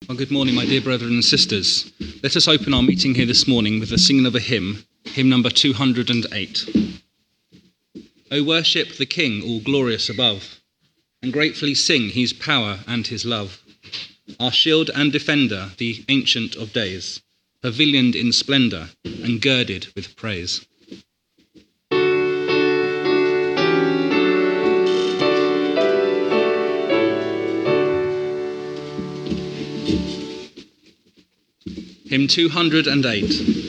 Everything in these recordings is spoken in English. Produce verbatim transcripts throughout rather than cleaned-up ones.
Well, good morning, my dear brethren and sisters. Let us open our meeting here this morning with the singing of a hymn, hymn number two hundred eight. O worship the King, all glorious above, and gratefully sing his power and his love. Our shield and defender, the Ancient of Days, pavilioned in splendour and girded with praise. Hymn two hundred eight.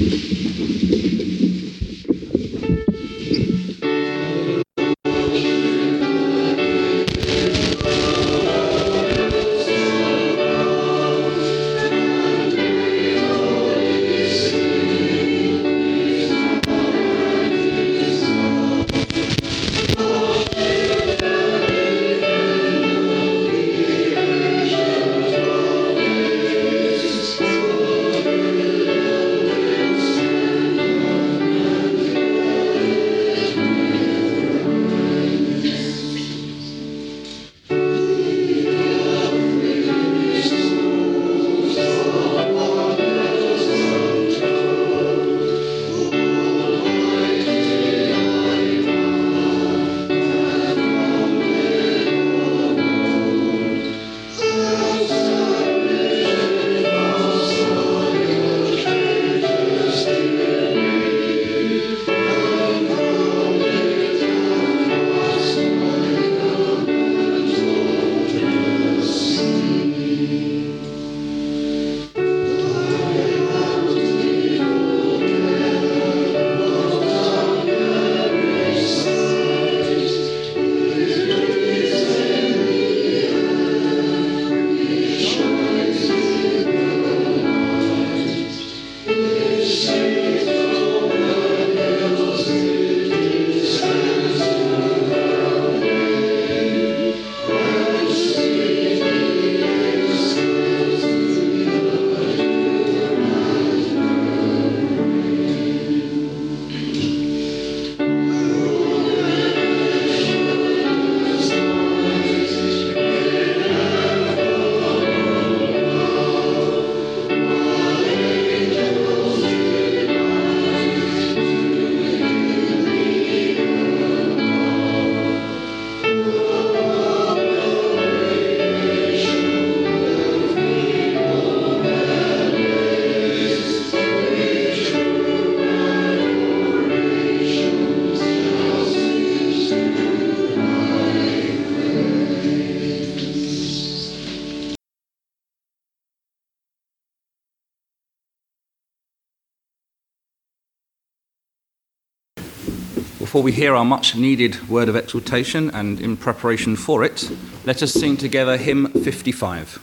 Before we hear our much-needed word of exhortation and in preparation for it, let us sing together hymn fifty-five.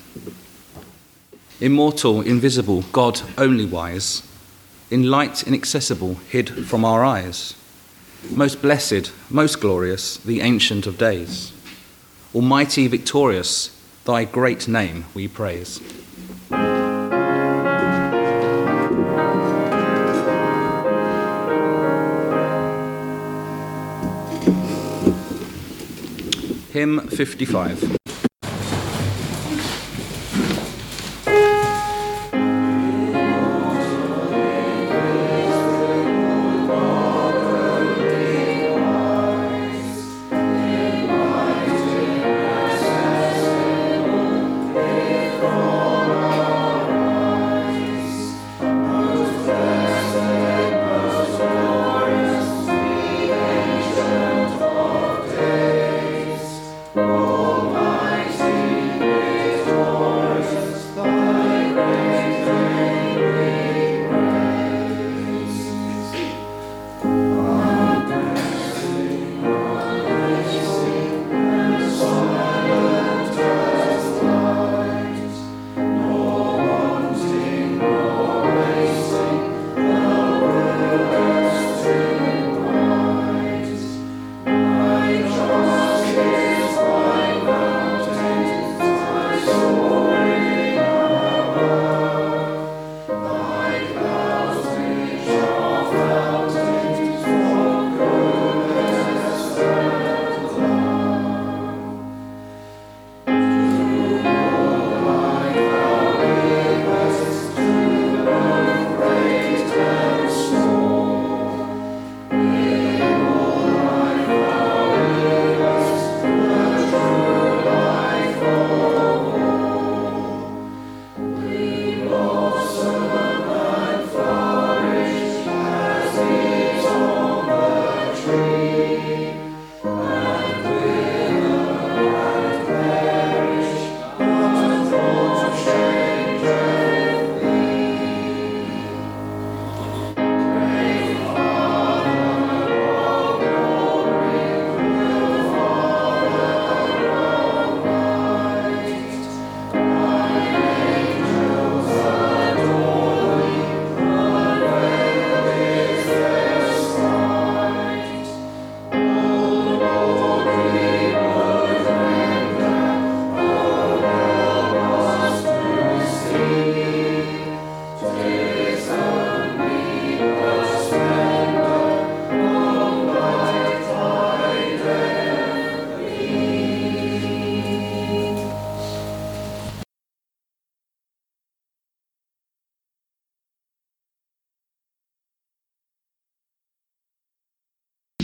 Immortal, invisible, God only wise, in light inaccessible, hid from our eyes. Most blessed, most glorious, the Ancient of Days. Almighty, victorious, thy great name we praise. Hymn fifty-five. Oh, my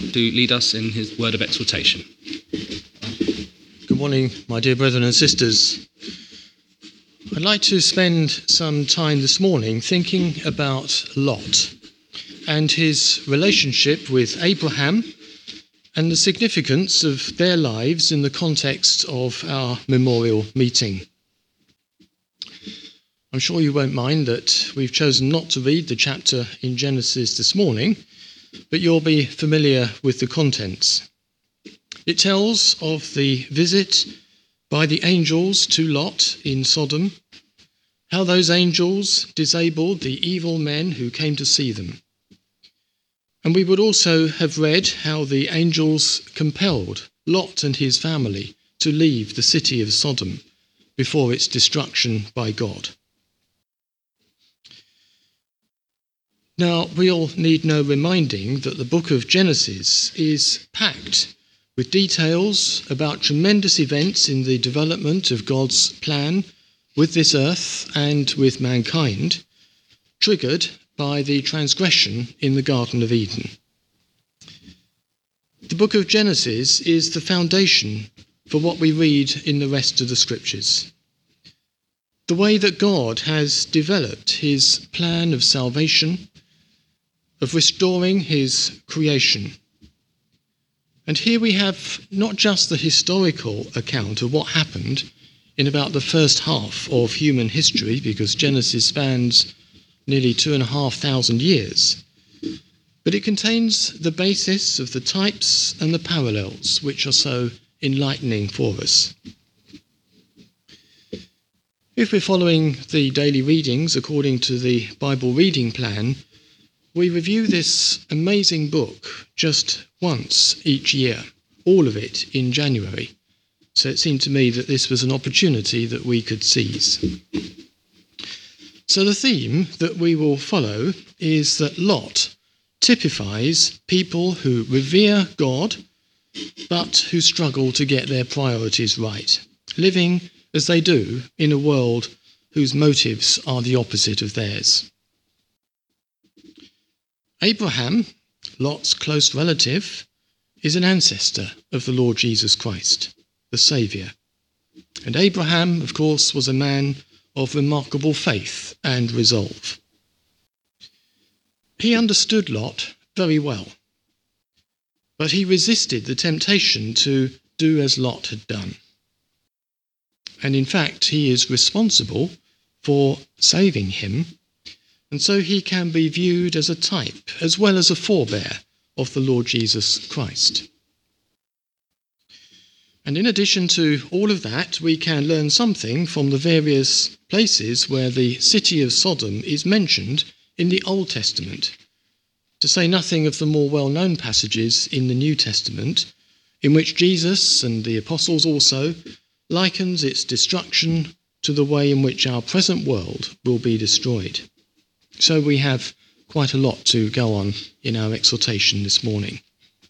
to lead us in his word of exhortation. Good morning, my dear brethren and sisters. I'd like to spend some time this morning thinking about Lot and his relationship with Abraham and the significance of their lives in the context of our memorial meeting. I'm sure you won't mind that we've chosen not to read the chapter in Genesis this morning, but you'll be familiar with the contents. It tells of the visit by the angels to Lot in Sodom, how those angels disabled the evil men who came to see them. And we would also have read how the angels compelled Lot and his family to leave the city of Sodom before its destruction by God. Now, we all need no reminding that the book of Genesis is packed with details about tremendous events in the development of God's plan with this earth and with mankind, triggered by the transgression in the Garden of Eden. The book of Genesis is the foundation for what we read in the rest of the scriptures. The way that God has developed his plan of salvation, of restoring his creation. And here we have not just the historical account of what happened in about the first half of human history, because Genesis spans nearly two and a half thousand years, but it contains the basis of the types and the parallels which are so enlightening for us. If we're following the daily readings according to the Bible reading plan, we review this amazing book just once each year, all of it in January. So it seemed to me that this was an opportunity that we could seize. So the theme that we will follow is that Lot typifies people who revere God, but who struggle to get their priorities right, living as they do in a world whose motives are the opposite of theirs. Abraham, Lot's close relative, is an ancestor of the Lord Jesus Christ, the Saviour. And Abraham, of course, was a man of remarkable faith and resolve. He understood Lot very well, but he resisted the temptation to do as Lot had done. And in fact, he is responsible for saving him, and so he can be viewed as a type as well as a forebear of the Lord Jesus Christ. And in addition to all of that, we can learn something from the various places where the city of Sodom is mentioned in the Old Testament, to say nothing of the more well-known passages in the New Testament, in which Jesus and the apostles also likens its destruction to the way in which our present world will be destroyed. So we have quite a lot to go on in our exhortation this morning.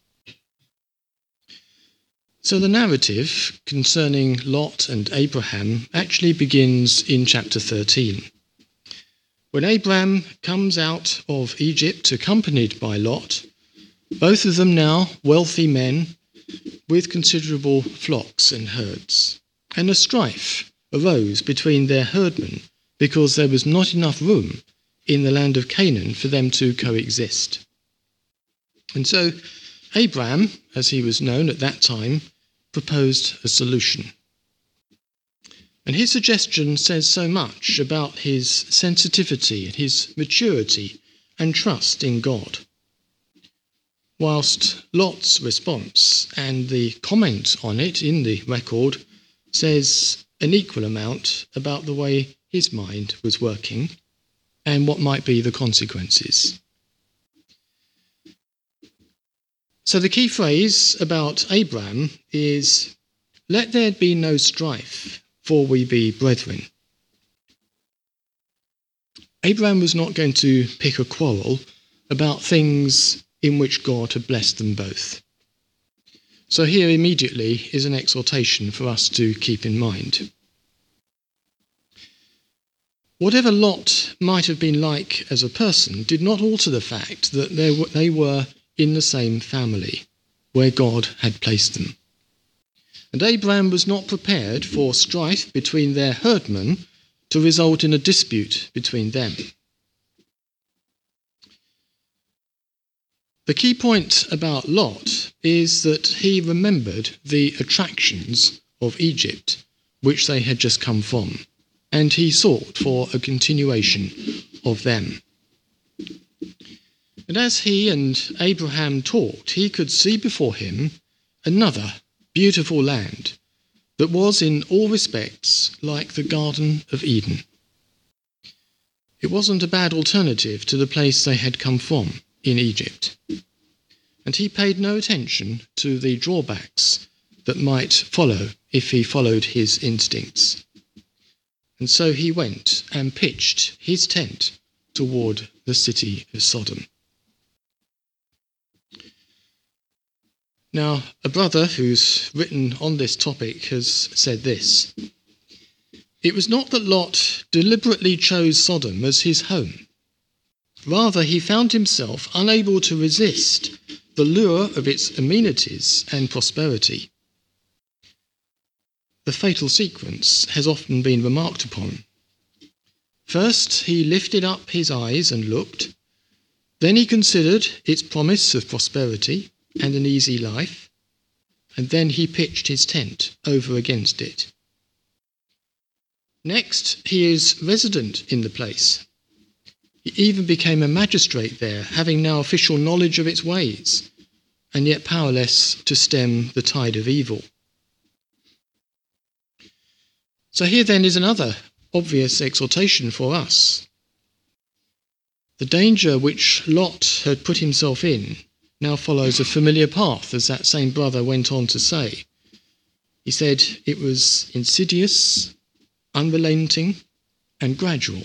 So the narrative concerning Lot and Abraham actually begins in chapter thirteen. When Abraham comes out of Egypt accompanied by Lot, both of them now wealthy men with considerable flocks and herds, and a strife arose between their herdmen because there was not enough room in the land of Canaan for them to coexist. And so Abraham, as he was known at that time, proposed a solution. And his suggestion says so much about his sensitivity and his maturity and trust in God. Whilst Lot's response and the comment on it in the record says an equal amount about the way his mind was working and what might be the consequences. So the key phrase about Abraham is, "Let there be no strife, for we be brethren." Abraham was not going to pick a quarrel about things in which God had blessed them both. So here immediately is an exhortation for us to keep in mind. Whatever Lot might have been like as a person did not alter the fact that they were in the same family, where God had placed them. And Abraham was not prepared for strife between their herdmen to result in a dispute between them. The key point about Lot is that he remembered the attractions of Egypt, which they had just come from, and he sought for a continuation of them. And as he and Abraham talked, he could see before him another beautiful land that was in all respects like the Garden of Eden. It wasn't a bad alternative to the place they had come from in Egypt, and he paid no attention to the drawbacks that might follow if he followed his instincts. And so he went and pitched his tent toward the city of Sodom. Now, a brother who's written on this topic has said this: "It was not that Lot deliberately chose Sodom as his home. Rather, he found himself unable to resist the lure of its amenities and prosperity." The fatal sequence has often been remarked upon. First, he lifted up his eyes and looked. Then he considered its promise of prosperity and an easy life, and then he pitched his tent over against it. Next, he is resident in the place. He even became a magistrate there, having now official knowledge of its ways, and yet powerless to stem the tide of evil. So here then is another obvious exhortation for us. The danger which Lot had put himself in now follows a familiar path, as that same brother went on to say. He said it was insidious, unrelenting, and gradual.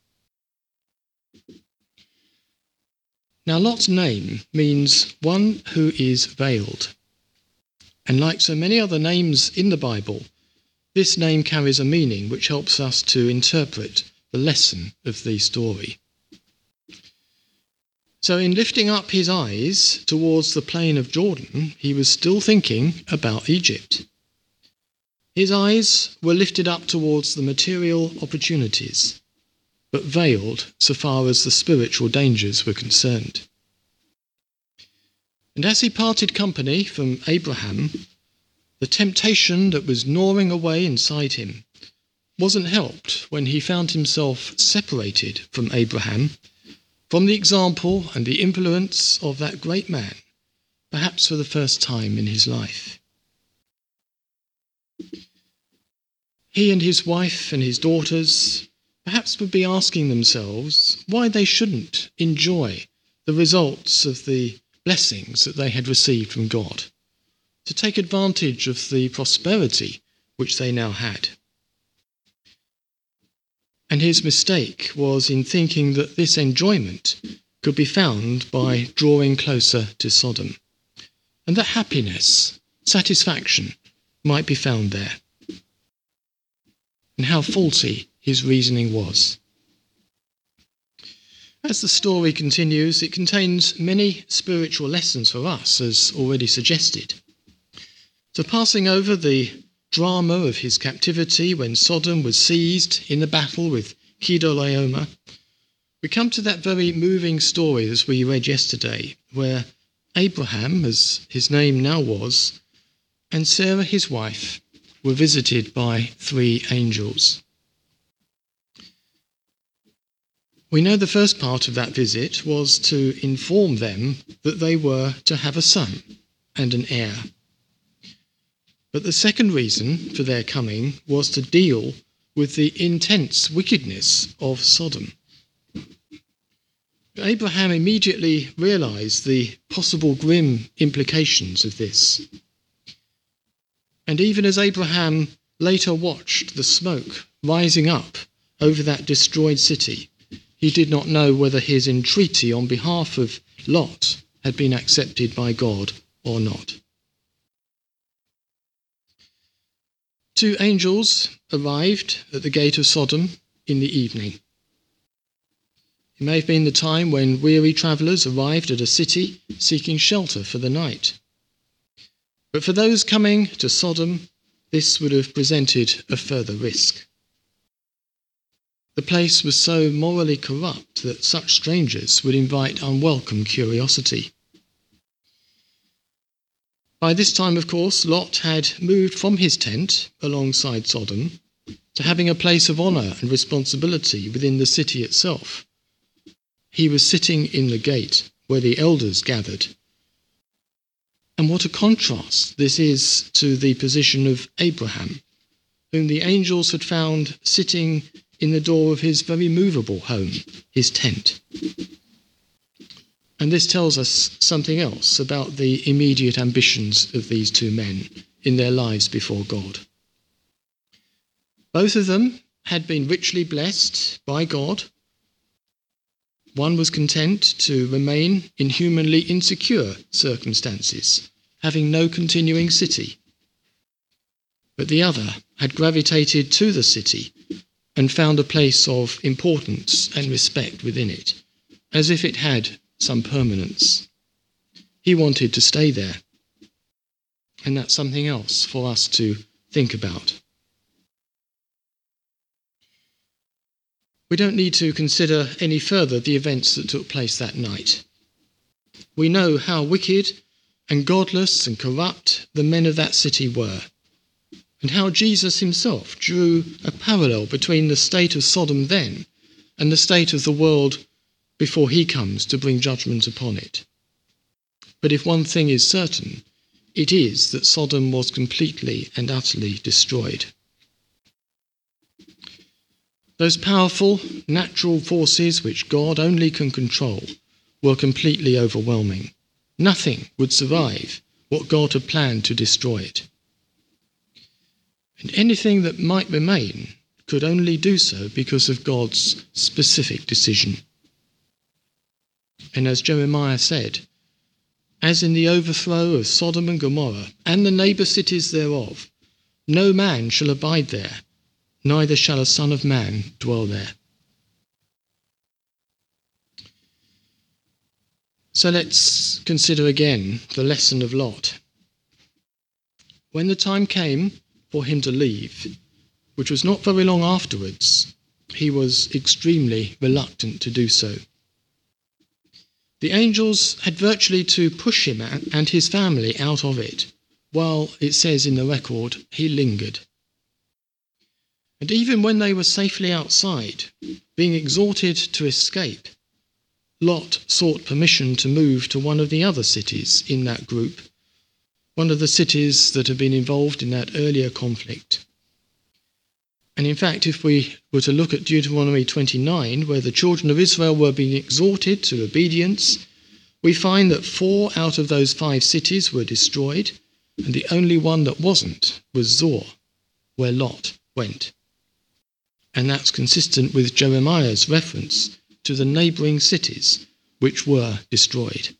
Now, Lot's name means one who is veiled. And like so many other names in the Bible, this name carries a meaning which helps us to interpret the lesson of the story. So in lifting up his eyes towards the plain of Jordan, he was still thinking about Egypt. His eyes were lifted up towards the material opportunities, but veiled so far as the spiritual dangers were concerned. And as he parted company from Abraham, the temptation that was gnawing away inside him wasn't helped when he found himself separated from Abraham, from the example and the influence of that great man, perhaps for the first time in his life. He and his wife and his daughters perhaps would be asking themselves why they shouldn't enjoy the results of the blessings that they had received from God, to take advantage of the prosperity which they now had. And his mistake was in thinking that this enjoyment could be found by drawing closer to Sodom, and that happiness, satisfaction, might be found there. And how faulty his reasoning was. As the story continues, it contains many spiritual lessons for us, as already suggested. So passing over the drama of his captivity when Sodom was seized in the battle with Kedorlaomer, we come to that very moving story as we read yesterday, where Abraham, as his name now was, and Sarah his wife were visited by three angels. We know the first part of that visit was to inform them that they were to have a son and an heir. But the second reason for their coming was to deal with the intense wickedness of Sodom. Abraham immediately realized the possible grim implications of this. And even as Abraham later watched the smoke rising up over that destroyed city, he did not know whether his entreaty on behalf of Lot had been accepted by God or not. Two angels arrived at the gate of Sodom in the evening. It may have been the time when weary travellers arrived at a city seeking shelter for the night. But for those coming to Sodom, this would have presented a further risk. The place was so morally corrupt that such strangers would invite unwelcome curiosity. By this time, of course, Lot had moved from his tent alongside Sodom to having a place of honour and responsibility within the city itself. He was sitting in the gate where the elders gathered. And what a contrast this is to the position of Abraham, whom the angels had found sitting in the door of his very movable home, his tent. And this tells us something else about the immediate ambitions of these two men in their lives before God. Both of them had been richly blessed by God. One was content to remain in humanly insecure circumstances, having no continuing city. But the other had gravitated to the city and found a place of importance and respect within it, as if it had some permanence. He wanted to stay there. And that's something else for us to think about. We don't need to consider any further the events that took place that night. We know how wicked and godless and corrupt the men of that city were, and how Jesus himself drew a parallel between the state of Sodom then and the state of the world before he comes to bring judgment upon it. But if one thing is certain, it is that Sodom was completely and utterly destroyed. Those powerful natural forces which God only can control were completely overwhelming. Nothing would survive what God had planned to destroy it. And anything that might remain could only do so because of God's specific decision. And as Jeremiah said, as in the overthrow of Sodom and Gomorrah and the neighbour cities thereof, no man shall abide there, neither shall a son of man dwell there. So let's consider again the lesson of Lot. When the time came for him to leave, which was not very long afterwards, he was extremely reluctant to do so. The angels had virtually to push him and his family out of it, while, it says in the record, he lingered. And even when they were safely outside, being exhorted to escape, Lot sought permission to move to one of the other cities in that group, one of the cities that had been involved in that earlier conflict. And in fact, if we were to look at Deuteronomy twenty-nine, where the children of Israel were being exhorted to obedience, we find that four out of those five cities were destroyed, and the only one that wasn't was Zor, where Lot went. And that's consistent with Jeremiah's reference to the neighbouring cities which were destroyed.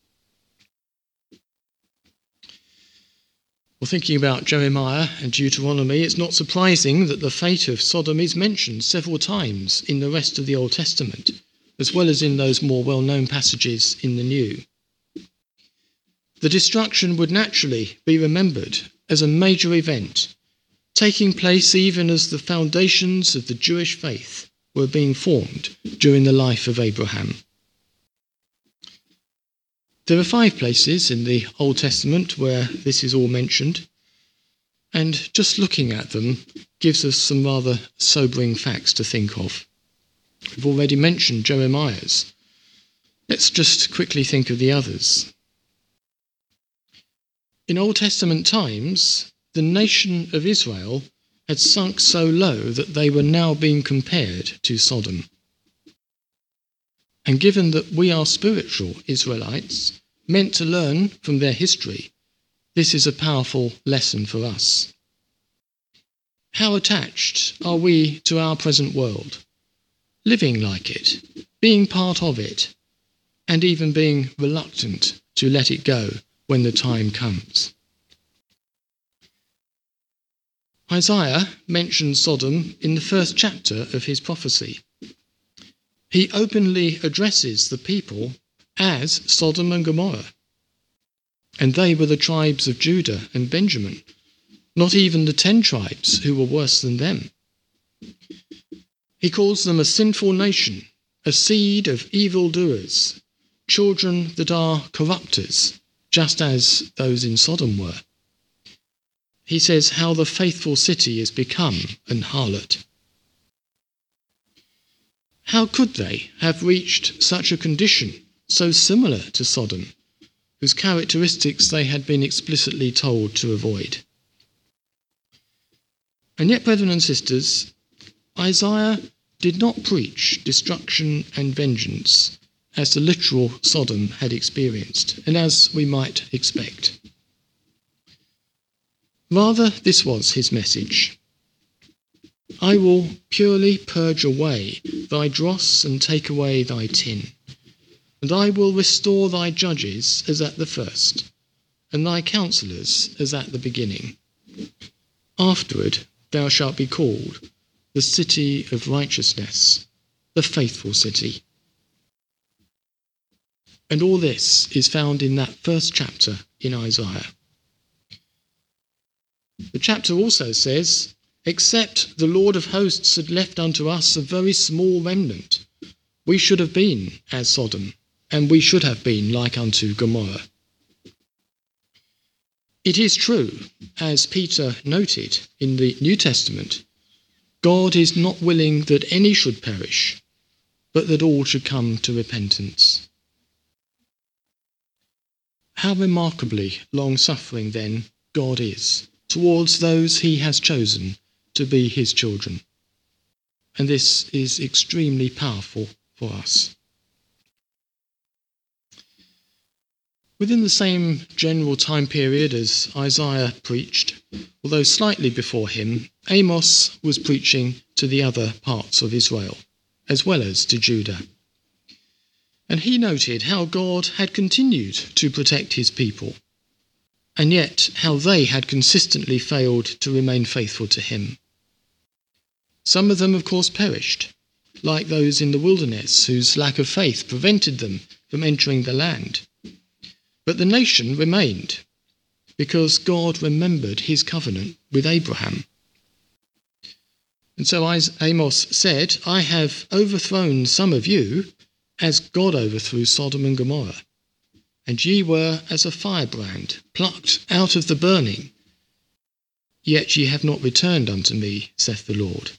Well, thinking about Jeremiah and Deuteronomy, it's not surprising that the fate of Sodom is mentioned several times in the rest of the Old Testament, as well as in those more well-known passages in the New. The destruction would naturally be remembered as a major event, taking place even as the foundations of the Jewish faith were being formed during the life of Abraham. There are five places in the Old Testament where this is all mentioned, and just looking at them gives us some rather sobering facts to think of. We've already mentioned Jeremiah's. Let's just quickly think of the others. In Old Testament times, the nation of Israel had sunk so low that they were now being compared to Sodom. And given that we are spiritual Israelites, meant to learn from their history, this is a powerful lesson for us. How attached are we to our present world? Living like it, being part of it, and even being reluctant to let it go when the time comes. Isaiah mentions Sodom in the first chapter of his prophecy. He openly addresses the people as Sodom and Gomorrah. and they were the tribes of Judah and Benjamin, not even the ten tribes who were worse than them. He calls them a sinful nation, a seed of evildoers, children that are corrupters, just as those in Sodom were. He says how the faithful city is become an harlot. How could they have reached such a condition so similar to Sodom, whose characteristics they had been explicitly told to avoid? And yet, brethren and sisters, Isaiah did not preach destruction and vengeance as the literal Sodom had experienced, and as we might expect. Rather, this was his message. I will purely purge away thy dross and take away thy tin, and I will restore thy judges as at the first, and thy counsellors as at the beginning. Afterward thou shalt be called the city of righteousness, the faithful city. And all this is found in that first chapter in Isaiah. The chapter also says, except the Lord of hosts had left unto us a very small remnant, we should have been as Sodom, and we should have been like unto Gomorrah. It is true, as Peter noted in the New Testament, God is not willing that any should perish, but that all should come to repentance. How remarkably long-suffering, then, God is towards those he has chosen to be his children. And this is extremely powerful for us. Within the same general time period as Isaiah preached, although slightly before him, Amos was preaching to the other parts of Israel, as well as to Judah. And he noted how God had continued to protect his people, and yet how they had consistently failed to remain faithful to him. Some of them, of course, perished, like those in the wilderness whose lack of faith prevented them from entering the land. But the nation remained, because God remembered his covenant with Abraham. And so Amos said, I have overthrown some of you, as God overthrew Sodom and Gomorrah. And ye were as a firebrand, plucked out of the burning. Yet ye have not returned unto me, saith the Lord.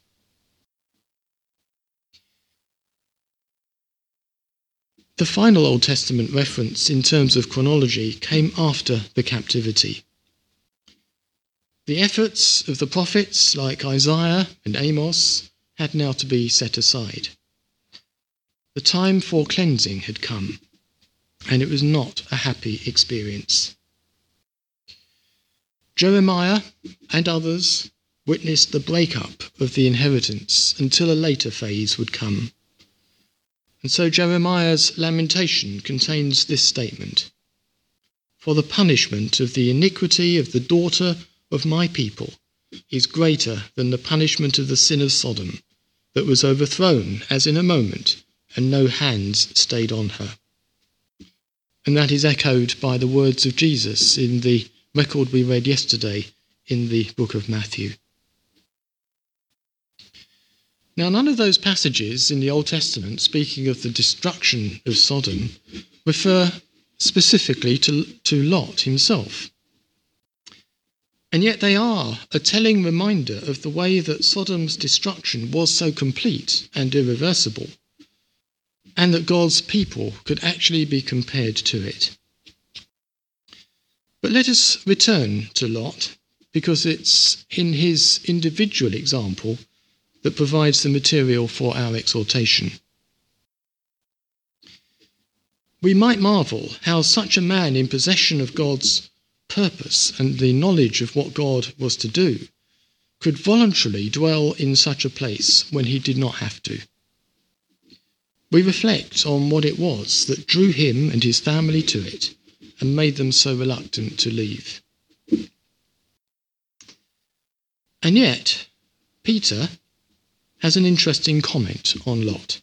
The final Old Testament reference in terms of chronology came after the captivity. The efforts of the prophets like Isaiah and Amos had now to be set aside. The time for cleansing had come, and it was not a happy experience. Jeremiah and others witnessed the breakup of the inheritance until a later phase would come. And so Jeremiah's lamentation contains this statement: For the punishment of the iniquity of the daughter of my people is greater than the punishment of the sin of Sodom, that was overthrown as in a moment, and no hands stayed on her. And that is echoed by the words of Jesus in the record we read yesterday in the book of Matthew. Now, none of those passages in the Old Testament speaking of the destruction of Sodom refer specifically to, to Lot himself. And yet they are a telling reminder of the way that Sodom's destruction was so complete and irreversible, and that God's people could actually be compared to it. But let us return to Lot, because it's in his individual example that provides the material for our exhortation. We might marvel how such a man in possession of God's purpose and the knowledge of what God was to do could voluntarily dwell in such a place when he did not have to. We reflect on what it was that drew him and his family to it and made them so reluctant to leave. And yet, Peter has an interesting comment on Lot.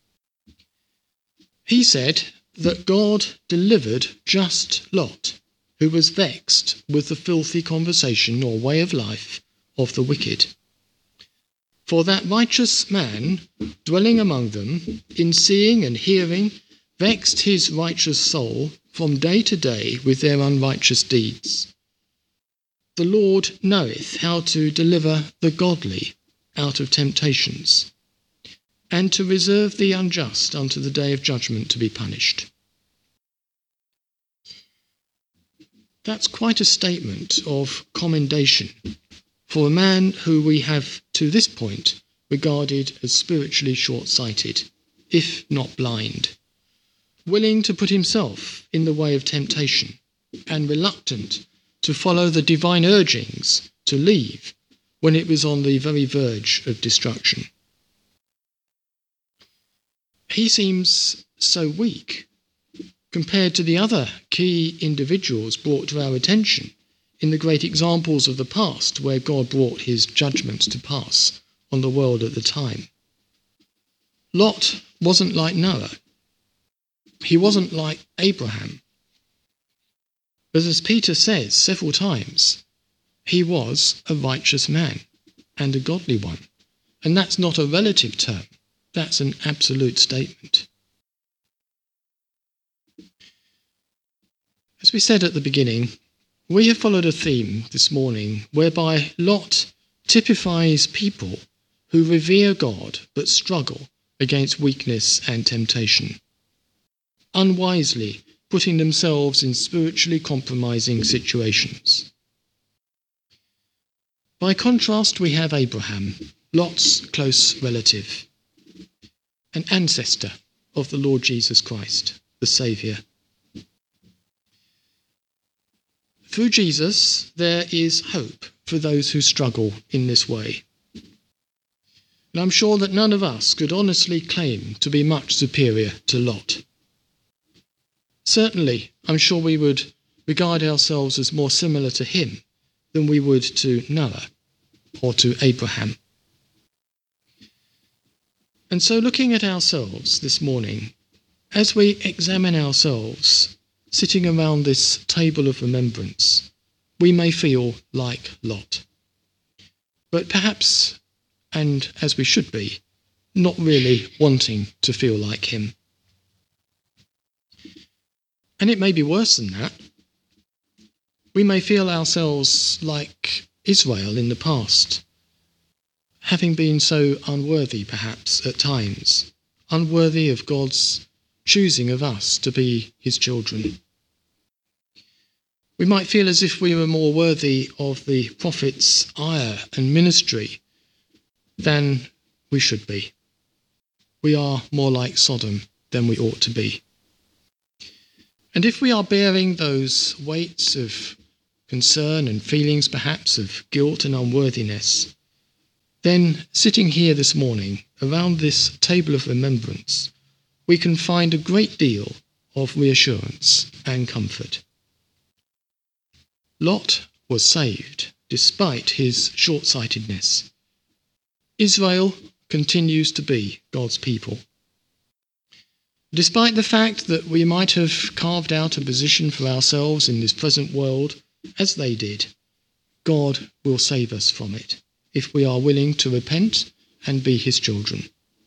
He said that God delivered just Lot who was vexed with the filthy conversation or way of life of the wicked. For that righteous man, dwelling among them, in seeing and hearing, vexed his righteous soul from day to day with their unrighteous deeds. The Lord knoweth how to deliver the godly out of temptations, and to reserve the unjust unto the day of judgment to be punished. That's quite a statement of commendation for a man who we have to this point regarded as spiritually short-sighted, if not blind, willing to put himself in the way of temptation and reluctant to follow the divine urgings to leave when it was on the very verge of destruction. He seems so weak compared to the other key individuals brought to our attention in the great examples of the past where God brought his judgments to pass on the world at the time. Lot wasn't like Noah. He wasn't like Abraham. But as Peter says several times, he was a righteous man and a godly one. And that's not a relative term. That's an absolute statement. As we said at the beginning, we have followed a theme this morning whereby Lot typifies people who revere God but struggle against weakness and temptation, unwisely putting themselves in spiritually compromising situations. By contrast, we have Abraham, Lot's close relative, an ancestor of the Lord Jesus Christ, the Saviour. Through Jesus, there is hope for those who struggle in this way. And I'm sure that none of us could honestly claim to be much superior to Lot. Certainly, I'm sure we would regard ourselves as more similar to him than we would to Noah or to Abraham. And so looking at ourselves this morning, as we examine ourselves sitting around this table of remembrance, we may feel like Lot. But perhaps, and as we should be, not really wanting to feel like him. And it may be worse than that. We may feel ourselves like Israel in the past, having been so unworthy perhaps at times, unworthy of God's choosing of us to be his children. We might feel as if we were more worthy of the prophet's ire and ministry than we should be. We are more like Sodom than we ought to be. And if we are bearing those weights of concern and feelings perhaps of guilt and unworthiness, then sitting here this morning around this table of remembrance, we can find a great deal of reassurance and comfort. Lot was saved despite his short-sightedness. Israel continues to be God's people. Despite the fact that we might have carved out a position for ourselves in this present world, as they did, God will save us from it if we are willing to repent and be his children.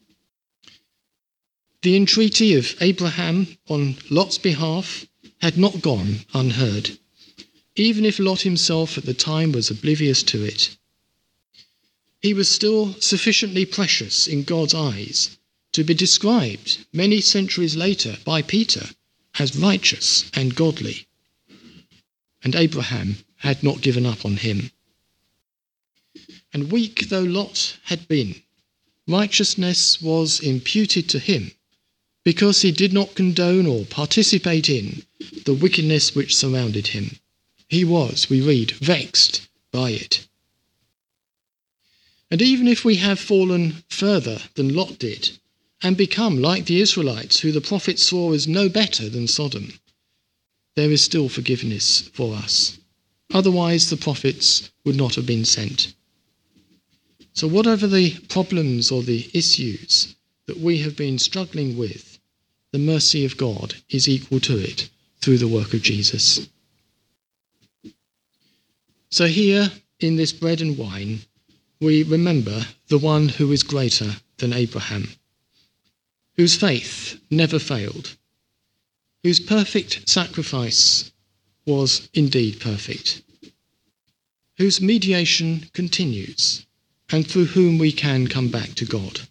The entreaty of Abraham on Lot's behalf had not gone unheard, even if Lot himself at the time was oblivious to it. He was still sufficiently precious in God's eyes to be described many centuries later by Peter as righteous and godly. And Abraham had not given up on him. And weak though Lot had been, righteousness was imputed to him because he did not condone or participate in the wickedness which surrounded him. He was, we read, vexed by it. And even if we have fallen further than Lot did, and become like the Israelites, who the prophet saw as no better than Sodom, there is still forgiveness for us. Otherwise the prophets would not have been sent. So whatever the problems or the issues that we have been struggling with, the mercy of God is equal to it through the work of Jesus. So here, in this bread and wine, we remember the one who is greater than Abraham, whose faith never failed, whose perfect sacrifice was indeed perfect, whose mediation continues, and through whom we can come back to God.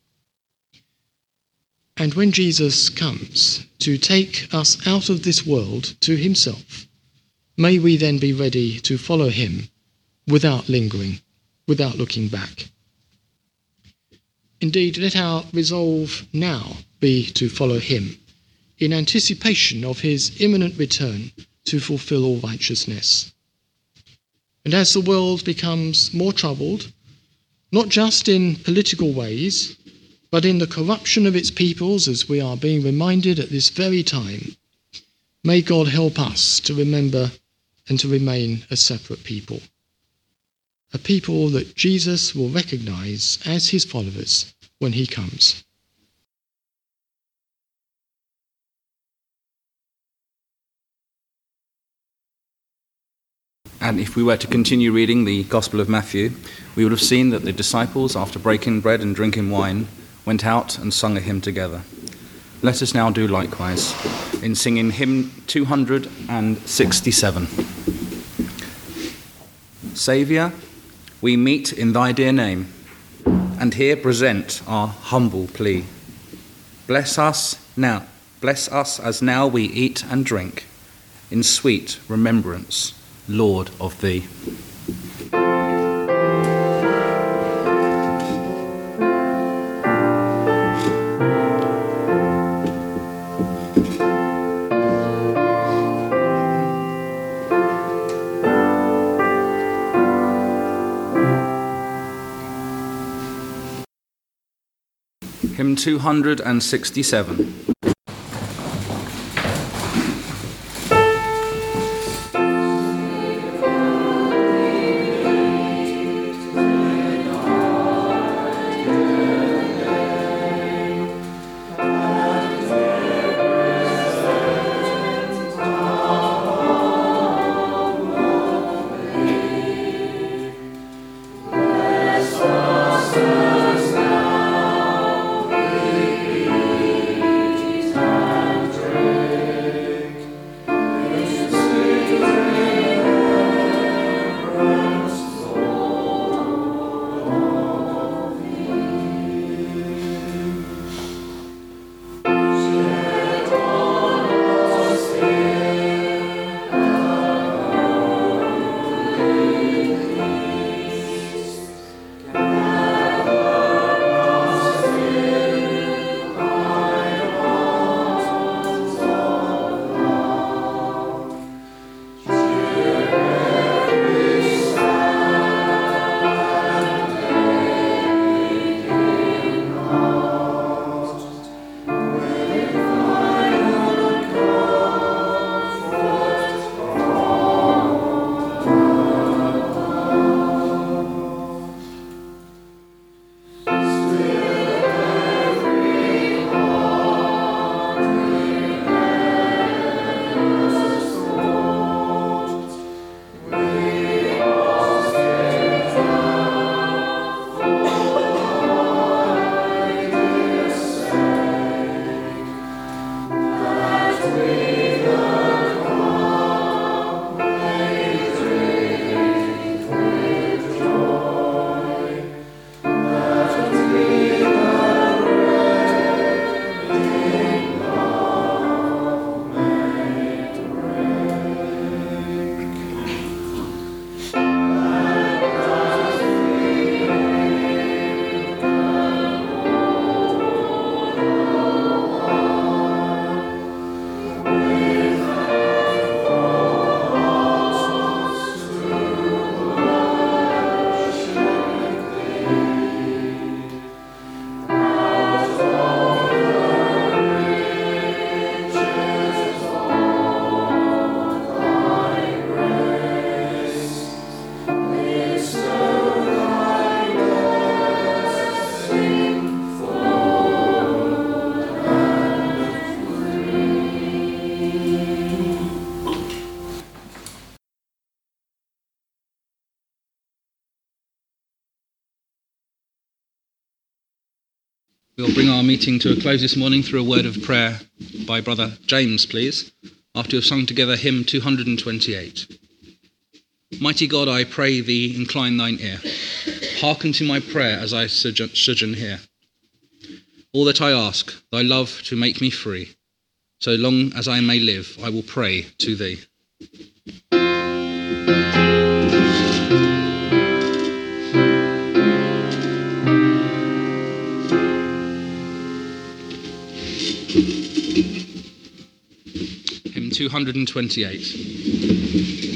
And when Jesus comes to take us out of this world to himself, may we then be ready to follow him without lingering, without looking back. Indeed, let our resolve now be to follow him in anticipation of his imminent return to fulfill all righteousness. And as the world becomes more troubled, not just in political ways, but in the corruption of its peoples, as we are being reminded at this very time, may God help us to remember and to remain a separate people, a people that Jesus will recognize as his followers when he comes. And if we were to continue reading the Gospel of Matthew, we would have seen that the disciples, after breaking bread and drinking wine, went out and sung a hymn together. Let us now do likewise in singing hymn two hundred sixty-seven. Saviour, we meet in thy dear name, and here present our humble plea. Bless us now, bless us as now we eat and drink, in sweet remembrance, Lord, of thee. Hymn two hundred sixty-seven. We'll bring our meeting to a close this morning through a word of prayer by Brother James, please, after we've sung together hymn two hundred twenty-eight. Mighty God, I pray thee, incline thine ear. Hearken to my prayer as I sojourn here. All that I ask, thy love to make me free. So long as I may live, I will pray to thee. Hymn two hundred twenty-eight.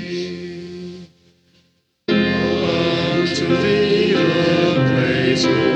To thee, the praise.